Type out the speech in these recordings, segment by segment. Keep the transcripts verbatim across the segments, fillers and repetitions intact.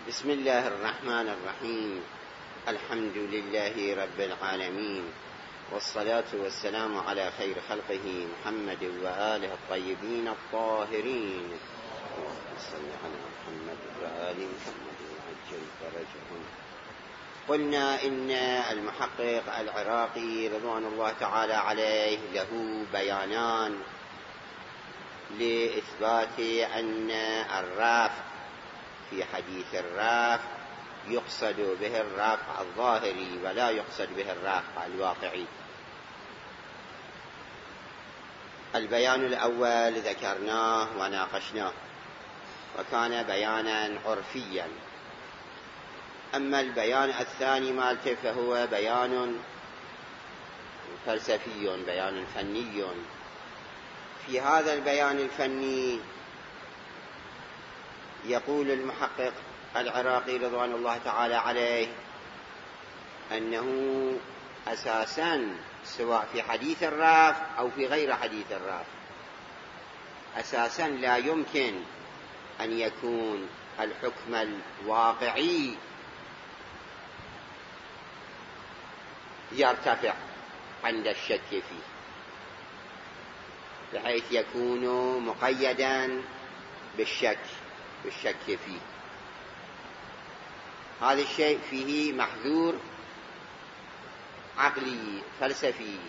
بسم الله الرحمن الرحيم. الحمد لله رب العالمين، والصلاة والسلام على خير خلقه محمد وآله الطيبين الطاهرين. صلى على محمد وآل محمد وعجل فرجهم. قلنا إن المحقق العراقي رضوان الله تعالى عليه له بيانان لإثبات أن الرافع في حديث الرافع يقصد به الرافع الظاهري ولا يقصد به الرافع الواقعي. البيان الأول ذكرناه وناقشناه وكان بيانا عرفيا، أما البيان الثاني مالته فهو بيان فلسفي، بيان فني. في هذا البيان الفني يقول المحقق العراقي رضوان الله تعالى عليه أنه أساسا سواء في حديث الرافع أو في غير حديث الرافع أساسا لا يمكن أن يكون الحكم الواقعي يرتفع عند الشك فيه بحيث يكون مقيدا بالشك بالشك فيه. هذا الشيء فيه محذور عقلي فلسفي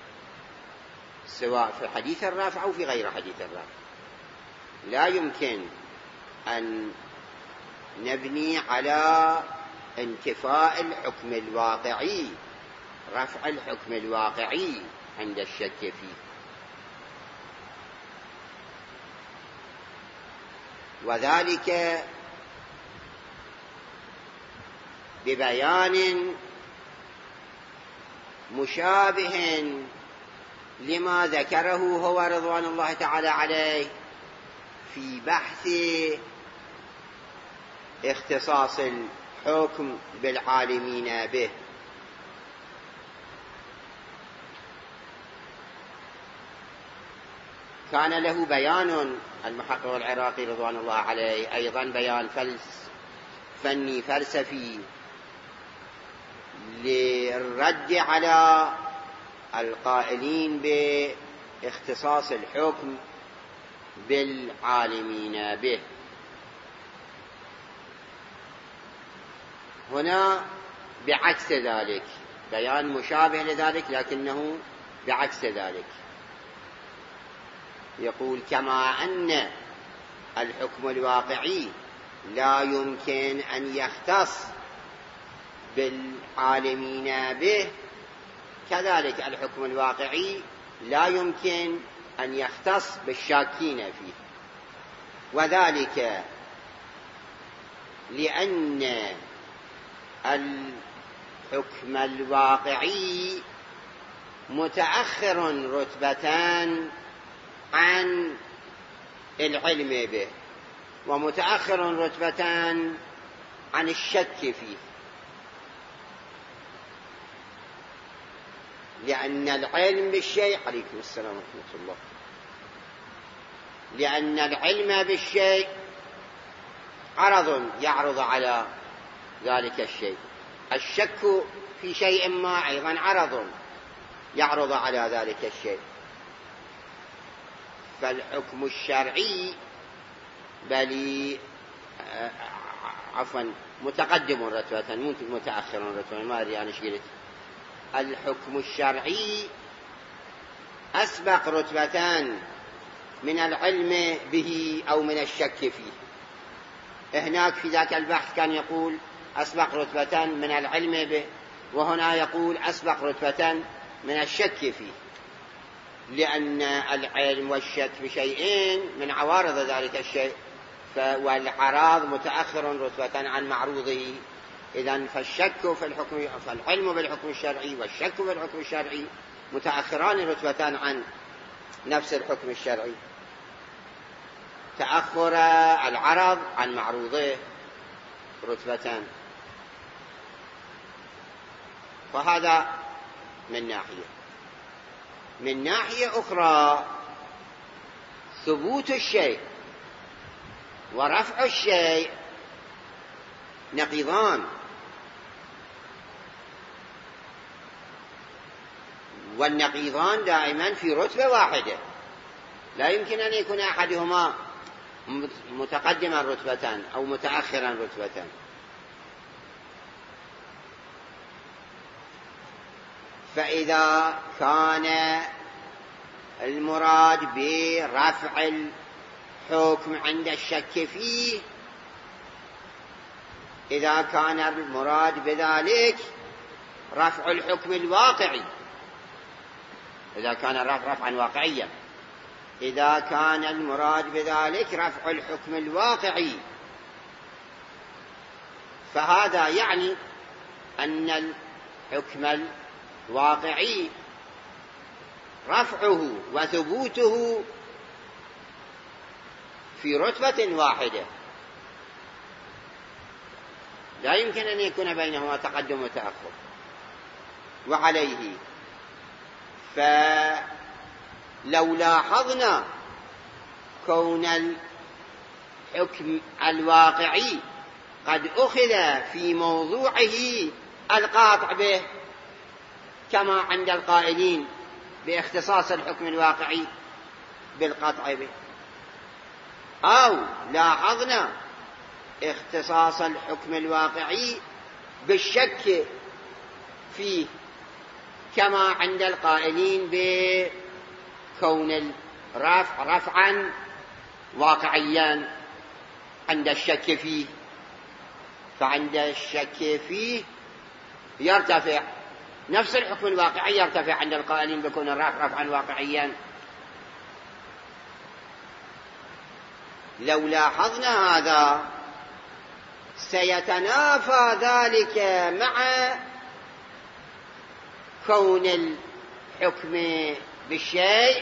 سواء في حديث الرافع أو في غير حديث الرافع. لا يمكن أن نبني على انتفاء الحكم الواقعي رفع الحكم الواقعي عند الشك فيه، وذلك ببيان مشابه لما ذكره هو رضوان الله تعالى عليه في بحث اختصاص الحكم بالعالمين به. كان له بيان المحقق العراقي رضوان الله عليه أيضا بيان فلس فني فلسفي للرد على القائلين باختصاص الحكم بالعالمين به. هنا بعكس ذلك، بيان مشابه لذلك لكنه بعكس ذلك. يقول كما أن الحكم الواقعي لا يمكن أن يختص بالعالمين به، كذلك الحكم الواقعي لا يمكن أن يختص بالشاكين فيه، وذلك لأن الحكم الواقعي متأخر رتبتان عن العلم به، ومتأخر رتبتان عن الشك فيه، لأن العلم بالشيء عليكم السلام ورحمة الله لأن العلم بالشيء عرض يعرض على ذلك الشيء، الشك في شيء ما أيضا عرض يعرض على ذلك الشيء. فالحكم الشرعي بل عفوا متقدم رتبة مو متأخر رتبة، ما أدري أنا ايش قلت. الحكم الشرعي أسبق رتبتان من العلم به أو من الشك فيه. هناك في ذاك البحث كان يقول أسبق رتبتان من العلم به، وهنا يقول أسبق رتبتان من الشك فيه، لأن العلم والشك بشيئين من عوارض ذلك الشيء، والعراض متأخر رتبة عن معروضه. إذن فالشك في الحكم فالعلم بالحكم الشرعي والشك بالحكم الشرعي متأخران رتبة عن نفس الحكم الشرعي، تأخر العرض عن معروضه رتبتان. فهذا من ناحية. من ناحية أخرى ثبوت الشيء ورفع الشيء نقيضان، والنقيضان دائما في رتبة واحدة، لا يمكن أن يكون أحدهما متقدما رتبة أو متأخرا رتبة. فإذا كان المراد برفع الحكم عند الشك فيه، إذا كان المراد بذلك رفع الحكم الواقعي، إذا كان الرفع رفعا واقعيا، إذا كان المراد بذلك رفع الحكم الواقعي، فهذا يعني أن الحكم الواقعي رفعه وثبوته في رتبة واحدة، لا يمكن أن يكون بينهما تقدم وتأخر. وعليه فلو لاحظنا كون الحكم الواقعي قد أخذ في موضوعه القاطع به، كما عند القائلين باختصاص الحكم الواقعي بالقطع به، أو لاحظنا اختصاص الحكم الواقعي بالشك فيه، كما عند القائلين بكون الرفع رفعا واقعيا عند الشك فيه، فعند الشك فيه يرتفع نفس الحكم الواقعي، يرتفع عند القائلين بكون الرفع رفعا واقعيا. لو لاحظنا هذا سيتنافى ذلك مع كون الحكم بالشيء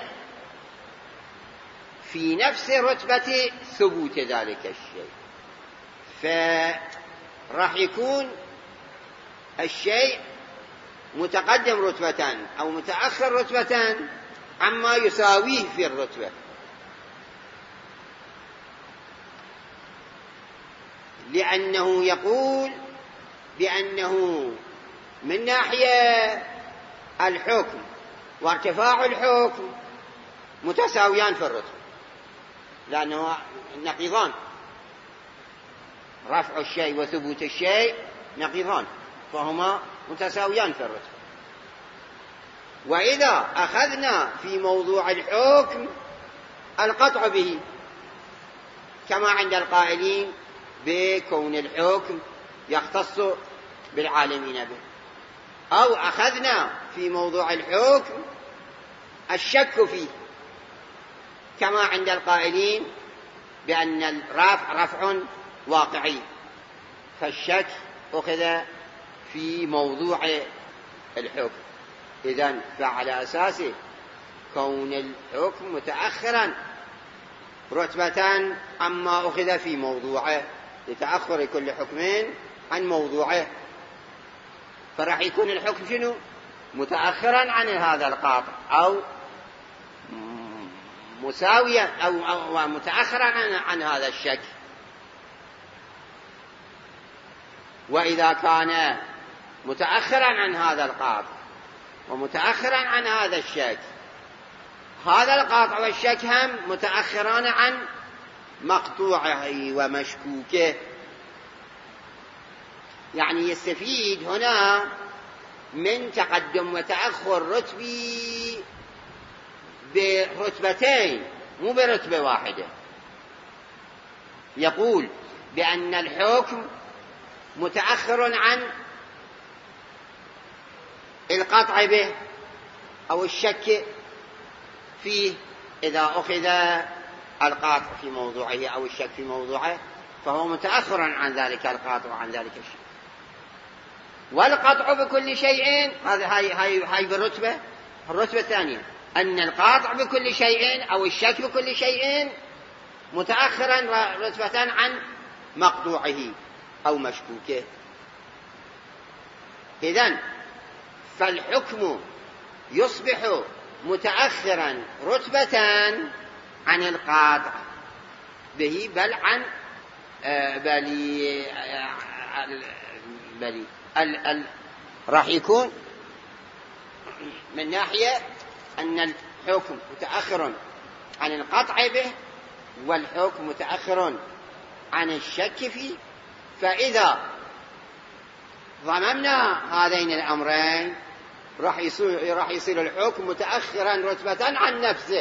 في نفس رتبة ثبوت ذلك الشيء، فراح يكون الشيء متقدم رتبة أو متأخر رتبة عما يساويه في الرتبة، لأنه يقول بأنه من ناحية الحكم وارتفاع الحكم متساويان في الرتبة، لأنه نقيضان، رفع الشيء وثبوت الشيء نقيضان، فهما متساويان في الرتبة. وإذا أخذنا في موضوع الحكم القطع به، كما عند القائلين بكون الحكم يختص بالعالمين به، أو أخذنا في موضوع الحكم الشك فيه، كما عند القائلين بأن الرفع رفع واقعي، فالشك أخذ في موضوع الحكم. إذن فعلى أساسه كون الحكم متأخرا رتبة عما أخذ في موضوعه، لتأخر كل حكم عن موضوعه، فراح يكون الحكم شنو؟ متأخرا عن هذا القاطع، أو مساويا أو, أو متأخرا عن, عن هذا الشك. وإذا كان متأخرا عن هذا القاطع ومتأخرا عن هذا الشك، هذا القاطع والشك هم متأخران عن مقطوعه ومشكوكه، يعني يستفيد هنا من تقدم وتأخر رتبي برتبتين مو برتبة واحدة. يقول بأن الحكم متأخر عن القطع به أو الشك فيه، إذا أخذ القاطع في موضوعه أو الشك في موضوعه فهو متأخر عن ذلك القاطع وعن ذلك الشك. والقطع بكل شيء هذا هاي هاي هاي بالرتبة الرتبة الثانية، أن القاطع بكل شيء أو الشك بكل شيء متأخرا رتبة عن مقطوعه أو مشكوكه. إذن فالحكم يصبح متأخرا رتبة عن القاطع به، بل عن بل بل ال ال راح يكون من ناحية أن الحكم متأخر عن القطع به، والحكم متأخر عن الشك فيه. فإذا ضممنا هذين الأمرين راح يصير راح يصير الحكم متأخرا رتبة عن نفسه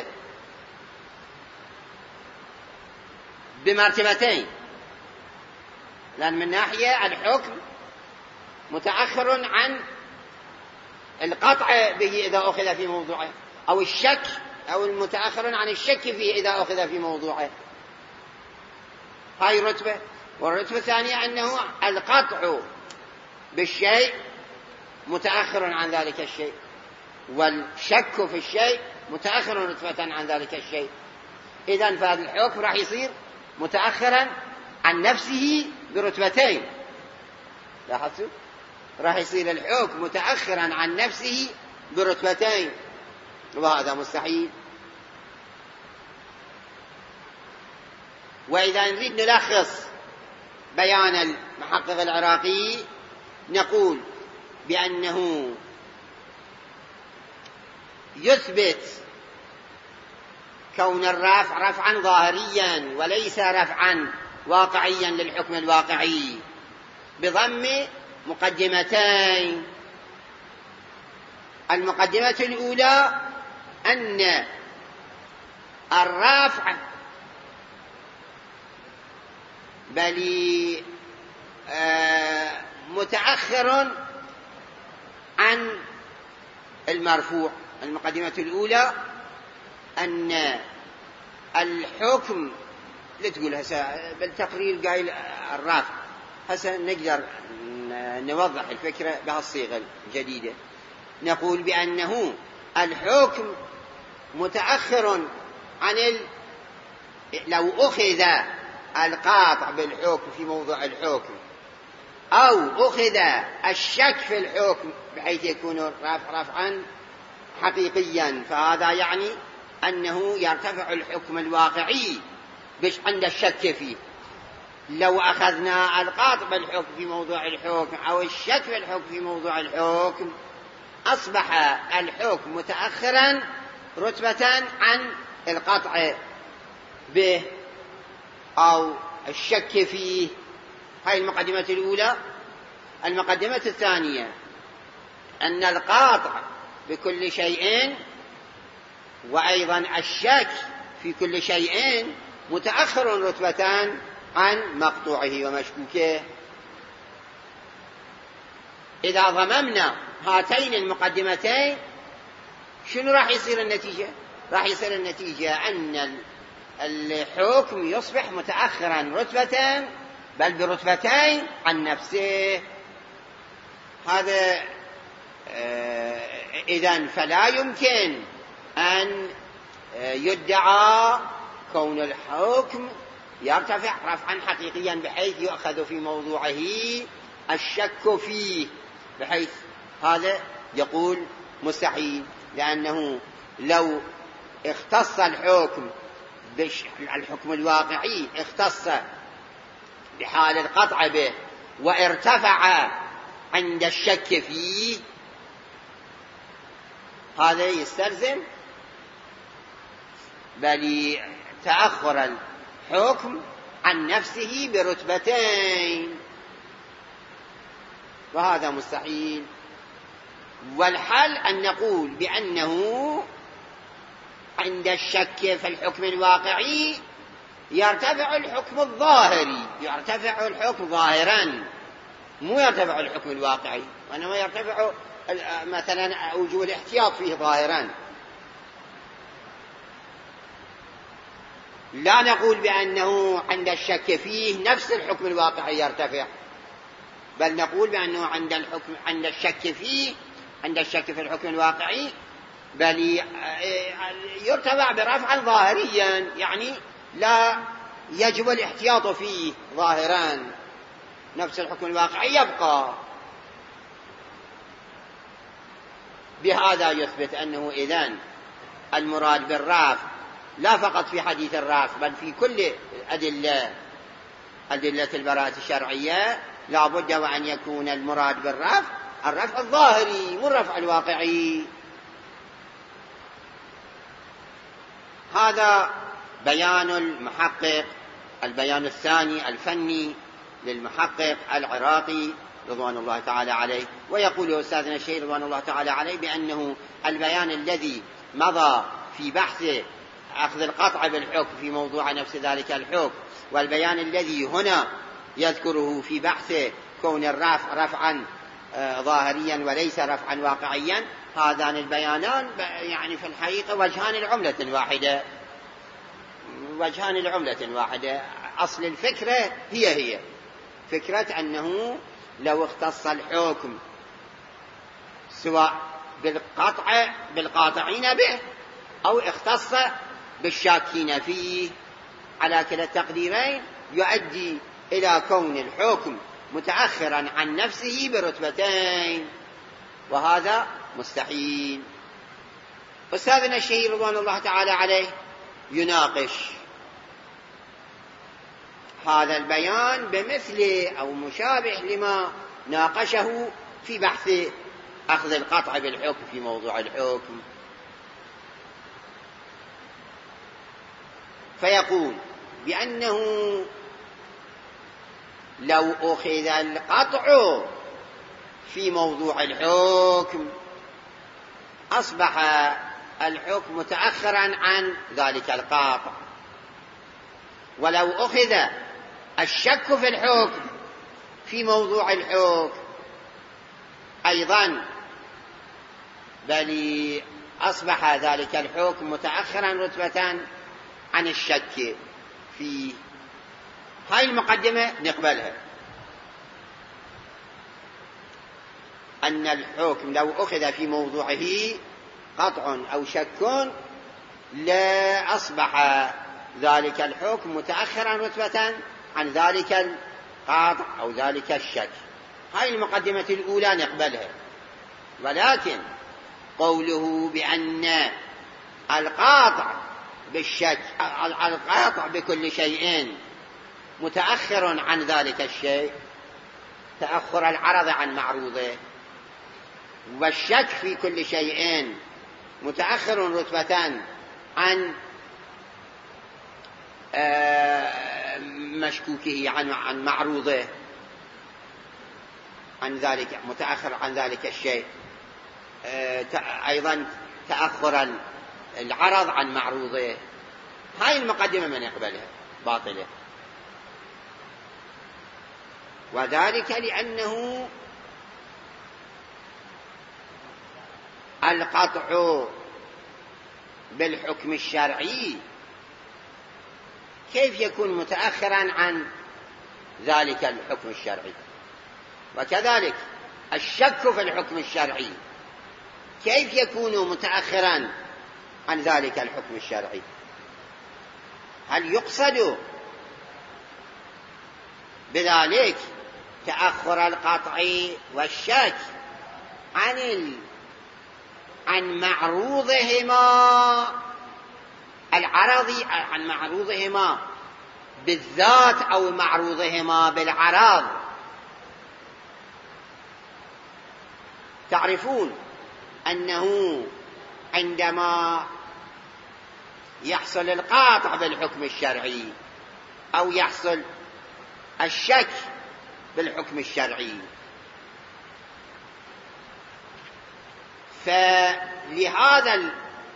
بمرتبتين، لأن من ناحية الحكم متأخر عن القطع به إذا أخذ في موضوعه، أو الشك، أو المتأخر عن الشك فيه إذا أخذ في موضوعه. هاي رتبة. والرتبة الثانية أنه القطع بالشيء متأخر عن ذلك الشيء، والشك في الشيء متأخر رتبة عن ذلك الشيء. إذن فهذا الحكم راح يصير متأخرا عن نفسه برتبتين. لاحظتوا؟ راح يصير الحكم متأخرا عن نفسه برتبتين، وهذا مستحيل. وإذا نريد نلخص بيان المحقق العراقي نقول بأنه يثبت كون الرفع رفعا ظاهريا وليس رفعا واقعيا للحكم الواقعي بضم مقدمتين. المقدمة الأولى أن الرفع بل آه متأخر عن المرفوع. المقدمة الأولى أن الحكم لا تقول هسه بالتقرير قايل الرافع، هسه نقدر نوضح الفكرة بهالصيغة الجديدة. نقول بأنه الحكم متأخر عن ال... لو أخذ القاطع بالحكم في موضوع الحكم، أو أخذ الشك في الحكم بحيث يكون رفع رفعا حقيقيا، فهذا يعني أنه يرتفع الحكم الواقعي بش عند الشك فيه. لو أخذنا القاطع بالحكم في موضوع الحكم أو الشك في الحكم في موضوع الحكم أصبح الحكم متأخرا رتبة عن القطع به أو الشك فيه. هاي المقدمة الأولى. المقدمة الثانية أن القاطع بكل شيء وأيضا الشك في كل شيء متأخر رتبة عن مقطوعه ومشكوكه. إذا ضممنا هاتين المقدمتين شنو راح يصير النتيجة؟ راح يصير النتيجة أن الحكم يصبح متأخرا رتبة بل برتبتين عن نفسه. هذا إذن فلا يمكن أن يدعى كون الحكم يرتفع رفعا حقيقيا بحيث يؤخذ في موضوعه الشك فيه، بحيث هذا يقول مستحيل، لأنه لو اختص الحكم الحكم الواقعي اختص بحال القطع به وارتفع عند الشك فيه، هذا يستلزم بل تأخر الحكم عن نفسه برتبتين، وهذا مستحيل. والحل أن نقول بأنه عند الشك في الحكم الواقعي يرتفع الحكم الظاهري، يرتفع الحكم ظاهرا، مو يرتفع الحكم الواقعي، وإنما يرتفع مثلا وجوه الاحتياط فيه ظاهرا. لا نقول بأنه عند الشك فيه نفس الحكم الواقعي يرتفع، بل نقول بأنه عند الحكم عند الشك فيه عند الشك في الحكم الواقعي بل يرتفع برفعا ظاهريا، يعني لا يجب الاحتياط فيه ظاهرا، نفس الحكم الواقعي يبقى. بهذا يثبت أنه إذن المراد بالرافع لا فقط في حديث الرافع بل في كل أدلة أدلة البراءة الشرعية لا بد وأن يكون المراد بالرفع الرفع الظاهري مو الرفع الواقعي. هذا بيان المحقق، البيان الثاني الفني للمحقق العراقي رضوان الله تعالى عليه. ويقول أستاذنا الشيخ رضوان الله تعالى عليه بأنه البيان الذي مضى في بحث أخذ القطع بالحكم في موضوع نفس ذلك الحكم، والبيان الذي هنا يذكره في بحث كون الرفع رفعا ظاهريا وليس رفعا واقعيا، هذان البيانان يعني في الحقيقة وجهان العملة واحدة، وجهان العملة واحدة. أصل الفكرة هي هي فكرة أنه لو اختص الحكم سواء بالقطع بالقاطعين به أو اختص بالشاكين فيه، على كلا التقديرين يؤدي إلى كون الحكم متأخرا عن نفسه برتبتين، وهذا مستحيل. أستاذنا الشهير رضوان الله تعالى عليه يناقش هذا البيان بمثل أو مشابه لما ناقشه في بحث أخذ القطع بالحكم في موضوع الحكم، فيقول بأنه لو أخذ القطع في موضوع الحكم أصبح الحكم متأخرا عن ذلك القاطع، ولو أخذ الشك في الحكم في موضوع الحكم أيضا بل أصبح ذلك الحكم متأخرا رتبة عن الشك فيه. هاي المقدمة نقبلها، أن الحكم لو أخذ في موضوعه قطع أو شك لا أصبح ذلك الحكم متأخرا رتبة عن ذلك القاطع أو ذلك الشك. هاي المقدمة الأولى نقبلها، ولكن قوله بأن القاطع بالشك القاطع بكل شيء متأخر عن ذلك الشيء تأخر العرض عن معروضه، والشك في كل شيء متأخر رتبة عن مشكوكه عن عن معروضه، عن ذلك متأخر عن ذلك الشيء أيضا تأخر العرض عن معروضه. هاي المقدمة من يقبلها باطلة، وذلك لأنه القطع بالحكم الشرعي كيف يكون متأخرا عن ذلك الحكم الشرعي، وكذلك الشك في الحكم الشرعي كيف يكون متأخرا عن ذلك الحكم الشرعي. هل يقصد بذلك تأخر القطع والشك عن ال... عن معروضهما العرضي، عن معروضهما بالذات أو معروضهما بالعرض؟ تعرفون أنه عندما يحصل القاطع بالحكم الشرعي أو يحصل الشك بالحكم الشرعي، فلهذا ال...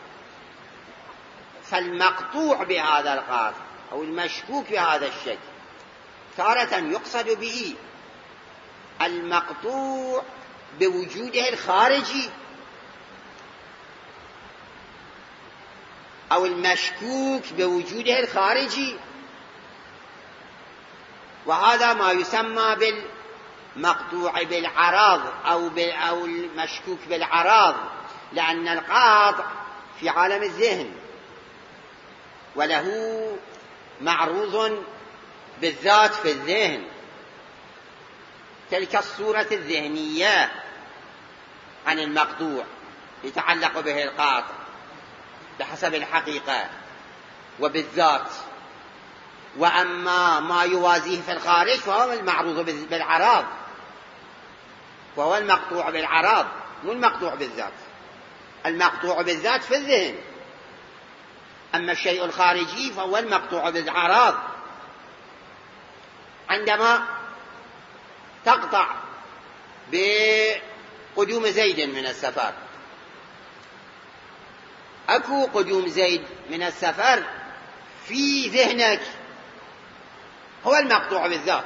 فالمقطوع بهذا القاطع أو المشكوك بهذا الشك تارة يقصد به المقطوع بوجوده الخارجي أو المشكوك بوجوده الخارجي، وهذا ما يسمى بالمقطوع بالعراض أو, أو المشكوك بالعراض، لأن القاطع في عالم الذهن وله معروض بالذات في الذهن، تلك الصورة الذهنية عن المقطوع يتعلق به القاطع بحسب الحقيقة وبالذات. وأما ما يوازيه في الخارج فهو المعروض بالعراض، وهو المقطوع بالعراض مو المقطوع بالذات. المقطوع بالذات في الذهن، أما الشيء الخارجي فهو المقطوع بالعراض. عندما تقطع بقدوم زيد من السفر، أكو قدوم زيد من السفر في ذهنك هو المقطوع بالذات،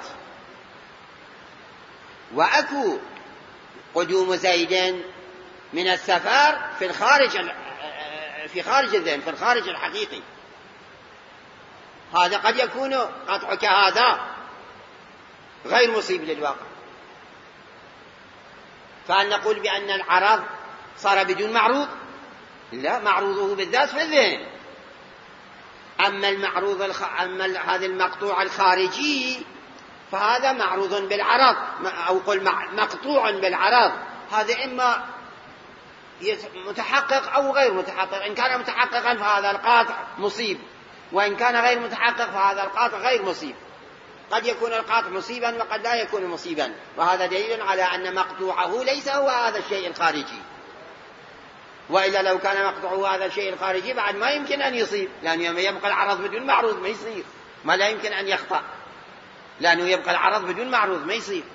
وأكو قدوم زيد من السفر في الخارج، في خارج الذهن، في الخارج الحقيقي. هذا قد يكون قطعك هذا غير مصيب للواقع، فهل نقول بأن العرض صار بدون معروض؟ لا، معروضه بالذات في الذهن. أما المعروض الخ... أما هذا المقطوع الخارجي فهذا معروض بالعرض، أو قل مقطوع بالعرض. هذا إما متحقق أو غير متحقق. إن كان متحققا فهذا القاطع مصيب، وإن كان غير متحقق فهذا القاطع غير مصيب. قد يكون القاطع مصيبا وقد لا يكون مصيبا، وهذا دليل على أن مقطوعه ليس هو هذا الشيء الخارجي. وإلا لو كان مقطوعه هذا الشيء الخارجي بعد ما يمكن أن يصيب، لأنه يبقى العرض بدون معروض ما يصير، ما لا يمكن أن يخطأ، لأنه يبقى العرض بدون معروض ما يصير.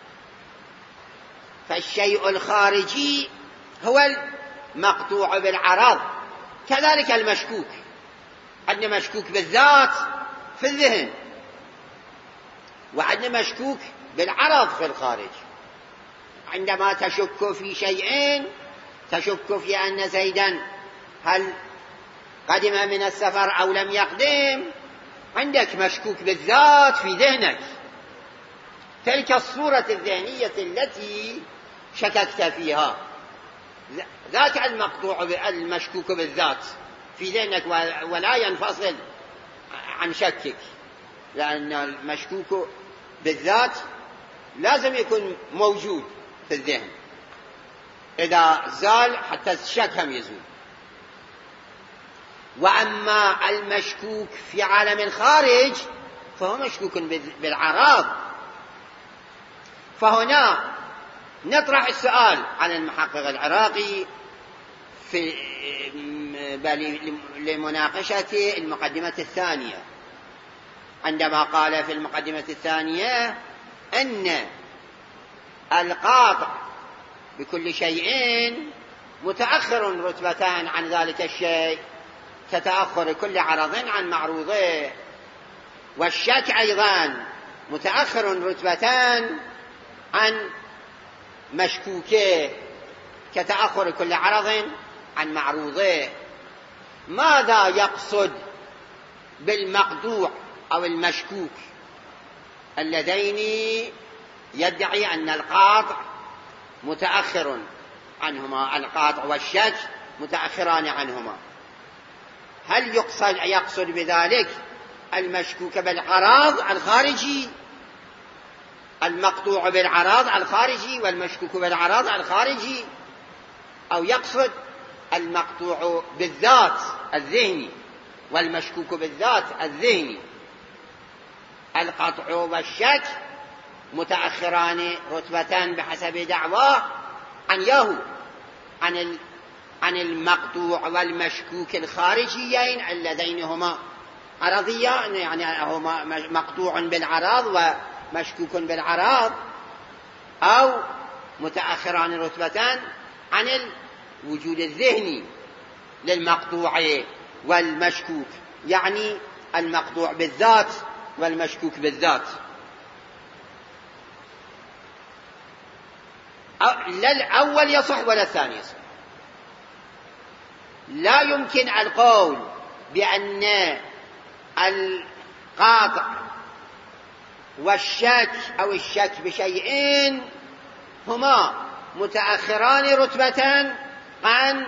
فالشيء الخارجي هو المقطوع بالعرض. كذلك المشكوك، عندنا مشكوك بالذات في الذهن، وعندنا مشكوك بالعرض في الخارج. عندما تشك في شيئين، تشك في أن زيدا هل قدم من السفر أو لم يقدم، عندك مشكوك بالذات في ذهنك، تلك الصورة الذهنية التي شككت فيها، ذاك المقطوع المشكوك بالذات في ذهنك، ولا ينفصل عن شكك، لأن المشكوك بالذات لازم يكون موجود في الذهن، إذا زال حتى الشك هم يزول. وأما المشكوك في عالم الخارج فهو مشكوك بالعراض. فهنا نطرح السؤال عن المحقق العراقي في لمناقشة المقدمة الثانية، عندما قال في المقدمة الثانية أن القاطع بكل شيء متأخر رتبتان عن ذلك الشيء كتأخر كل عرض عن معروضه، والشك أيضا متأخر رتبتان عن مشكوكه كتأخر كل عرض عن معروضه. ماذا يقصد بالمقطوع أو المشكوك اللذين يدعي أن القاطع متأخر عنهما، القاطع والشك متأخران عنهما؟ هل يقصد, يقصد بذلك المشكوك بالعراض الخارجي، المقطوع بالعراض الخارجي والمشكوك بالعراض الخارجي، أو يقصد المقطوع بالذات الذهني والمشكوك بالذات الذهني؟ القطع والشك متأخران رتبتان بحسب دعواه عن ياهو عن عن المقطوع والمشكوك الخارجيين اللذين هما عرضيان، يعني هما مقطوع بالعراض ومشكوك بالعراض، أو متأخران رتبتان عن الوجود الذهني للمقطوع والمشكوك، يعني المقطوع بالذات والمشكوك بالذات. لا الأول يصح ولا الثاني يصح. لا يمكن القول بأن القاطع والشك أو الشك بشيئين هما متأخران رتبة عن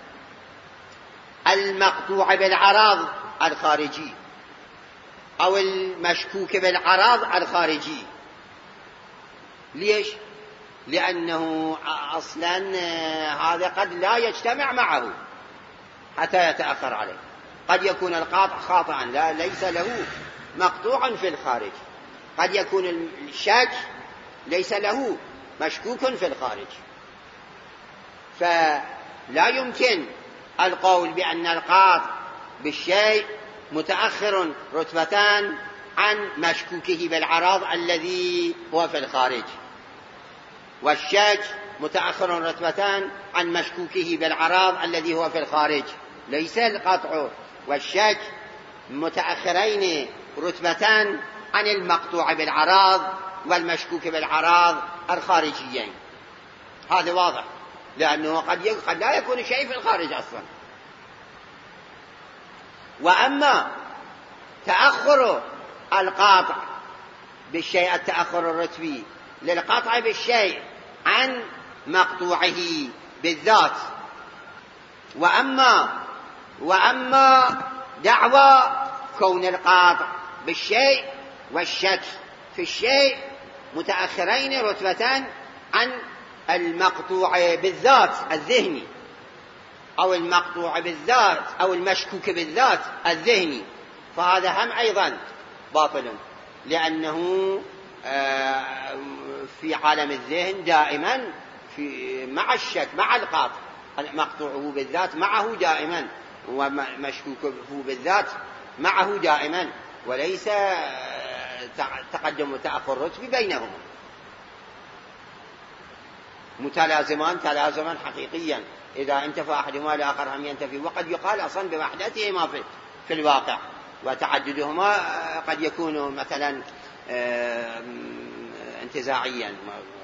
المقطوع بالعراض الخارجي أو المشكوك بالعراض الخارجي. ليش؟ لأنه أصلا هذا قد لا يجتمع معه حتى يتأخر عليه. قد يكون القاطع خاطئا لا ليس له مقطوع في الخارج. قد يكون الشك ليس له، مشكوك في الخارج، فلا يمكن القول بأن القاطع بالشيء متأخر رتبتان عن مشكوكه بالعراض الذي هو في الخارج، والشك متأخر رتبتان عن مشكوكه بالعراض الذي هو في الخارج. ليس القطع والشك متأخرين رتبتان عن المقطوع بالعراض والمشكوك بالعراض الخارجيين. هذا واضح، لأنه قد قد لا يكون شيء في الخارج أصلا. وأما تأخر القاطع بالشيء، التأخر الرتبي للقطع بالشيء عن مقطوعه بالذات، وأما وأما دعوى كون القاطع بالشيء والشك في الشيء متأخرين رتبتان عن المقطوع بالذات الذهني، أو المقطوع بالذات أو المشكوك بالذات الذهني، فهذا هم أيضا باطل، لأنه في عالم الذهن دائما في مع الشك مع القاطع، مقطوعه بالذات معه دائما ومشكوكه بالذات معه دائما، وليس تقدم وتأخر رتبي بينهما، متلازمان تلازما حقيقيا. إذا انتفى أحدهما الآخر هم ينتفي، وقد يقال أصلا بوحدتهما في, في الواقع، وتعددهما قد يكون مثلا انتزاعيا،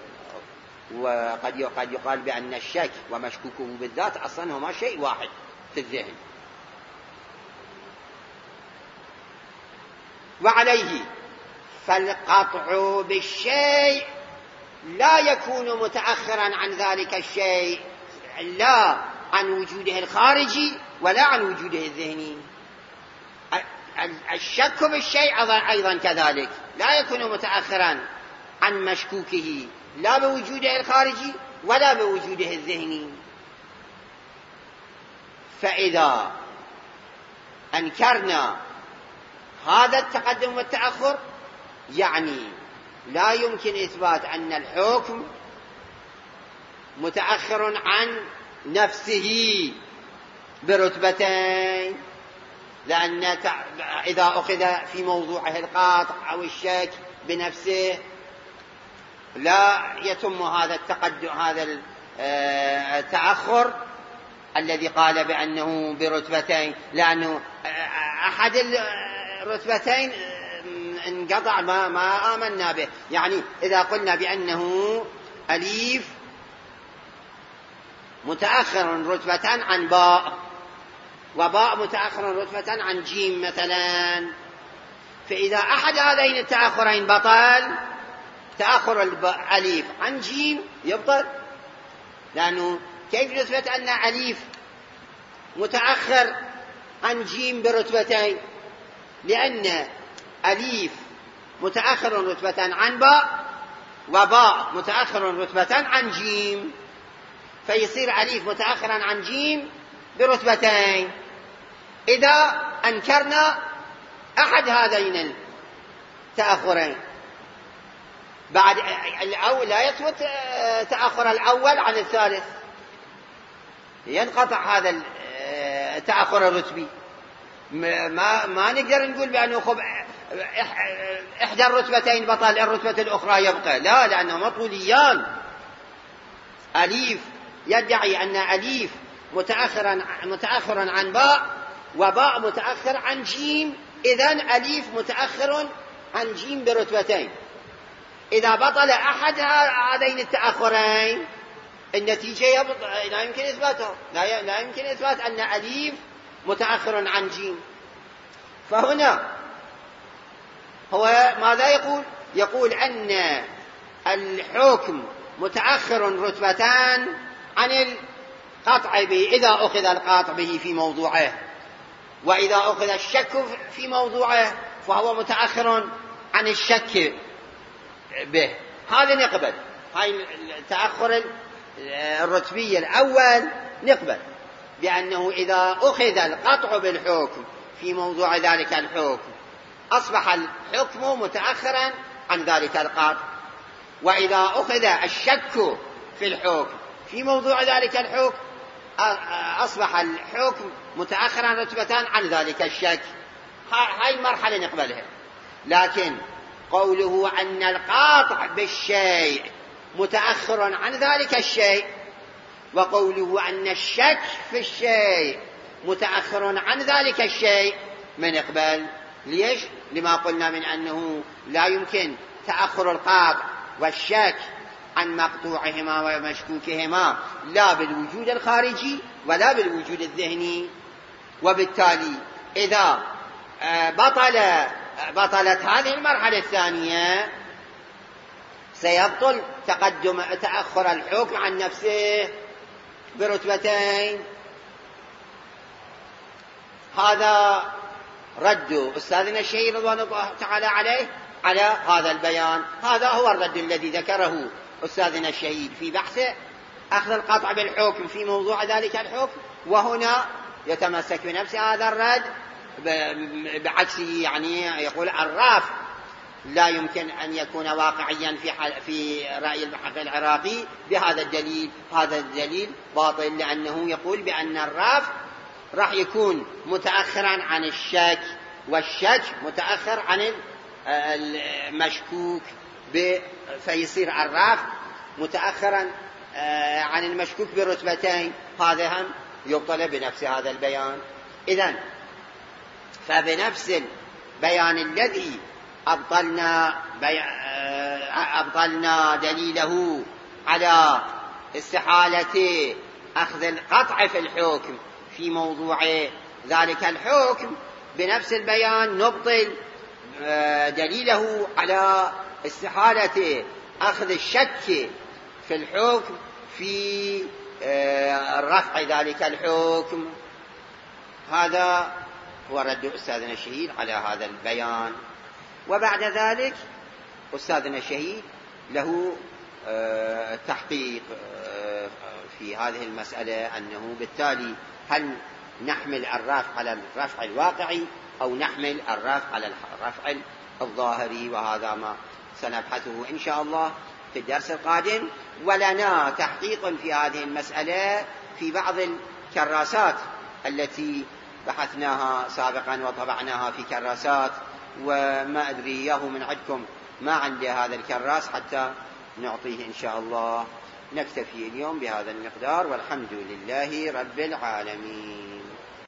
وقد قد يقال بأن الشك ومشكوكه بالذات أصلا هما شيء واحد في الذهن. وعليه فالقطع بالشيء لا يكون متأخرا عن ذلك الشيء، لا عن وجوده الخارجي ولا عن وجوده الذهني. الشك بالشيء أيضا كذلك لا يكون متأخرا عن مشكوكه، لا بوجوده الخارجي ولا بوجوده الذهني. فإذا أنكرنا هذا التقدم والتأخر، يعني لا يمكن إثبات أن الحكم متأخر عن نفسه برتبتين، لأن إذا أخذ في موضوعه القاطع أو الشك بنفسه لا يتم هذا التقدم هذا التأخر الذي قال بأنه برتبتين، لأنه أحد الرتبتين انقطع ما, ما آمنا به. يعني إذا قلنا بأنه أليف متأخر رتبة عن باء، وباء متأخر رتبة عن جيم مثلا، فإذا أحد هذين التأخرين بطل، تأخر الأليف عن جيم يبطل، لأنه كيف نثبت أن أليف متأخر عن جيم برتبتين؟ لأن أليف متأخر رتبة عن باء، وباء متأخر رتبة عن جيم، فيصير أليف متأخرا عن جيم برتبتين. إذا أنكرنا أحد هذين التأخرين بعد الأول، لا يثبت تأخر الأول عن الثالث، ينقطع هذا التأخر الرتبي. ما ما نقدر نقول بأنه خب إحدى الرتبتين بطل الرتبة الأخرى يبقى، لا، لأنه مطوليان. أليف يدعي أن أليف متأخرا متأخرا عن باء، وباء متأخر عن جيم، إذن أليف متأخر عن جيم برتبتين. إذا بطل أحد هذين التأخرين النتيجة لا يمكن إثباته، لا يمكن إثبات أن أليف متأخر عن جيم. فهنا هو ماذا يقول؟ يقول أن الحكم متأخر رتبتان عن القطع به إذا أخذ القاطع به في موضوعه، وإذا أخذ الشك في موضوعه فهو متأخر عن الشك به. هذا نقبل، هاي التأخر الرتبي الأول نقبل بأنه إذا أخذ القطع بالحكم في موضوع ذلك الحكم أصبح الحكم متأخرا عن ذلك القاطع. وإذا أخذ الشك في الحكم في موضوع ذلك الحكم أصبح الحكم متأخرا رتبتان عن ذلك الشك. هاي المرحلة نقبلها. لكن قوله أن القاطع بالشيء متأخر عن ذلك الشيء، وقوله أن الشك في الشيء متأخر عن ذلك الشيء، من يقبل. ليش؟ لما قلنا من أنه لا يمكن تأخر القاطع والشك عن مقطوعهما ومشكوكهما لا بالوجود الخارجي ولا بالوجود الذهني. وبالتالي إذا بطل بطلت هذه المرحلة الثانية سيبطل تقدم تأخر الحكم عن نفسه برتبتين. هذا رد أستاذنا الشهيد رضوان الله تعالى عليه على هذا البيان. هذا هو الرد الذي ذكره أستاذنا الشهيد في بحثه أخذ القطع بالحكم في موضوع ذلك الحكم، وهنا يتمسك بنفس هذا الرد بعكسه. يعني يقول الرافع لا يمكن أن يكون واقعيا في في رأي المحقق العراقي بهذا الدليل. هذا الدليل باطل، لأنه يقول بأن الرافع راح يكون متأخرا عن الشك، والشك متأخر عن المشكوك، فيصير الرافع متأخرا عن المشكوك برتبتين. هذا هم يبطل بنفس هذا البيان. إذن فبنفس البيان الذي أبطلنا, بي... أبطلنا دليله على استحالة أخذ القطع في الحكم في موضوع ذلك الحكم، بنفس البيان نبطل دليله على استحالة أخذ الشك في الحكم في رفع ذلك الحكم. هذا هو رد أستاذنا الشهيد على هذا البيان. وبعد ذلك أستاذنا الشهيد له تحقيق في هذه المسألة، أنه بالتالي هل نحمل الرفع على الرفع الواقعي أو نحمل الرفع على الرفع الظاهري. وهذا ما سنبحثه إن شاء الله في الدرس القادم. ولنا تحقيق في هذه المسألة في بعض الكراسات التي بحثناها سابقا وطبعناها في كراسات، وما أدري إياه من عندكم ما عندي هذا الكراس حتى نعطيه إن شاء الله. نكتفي اليوم بهذا المقدار، والحمد لله رب العالمين.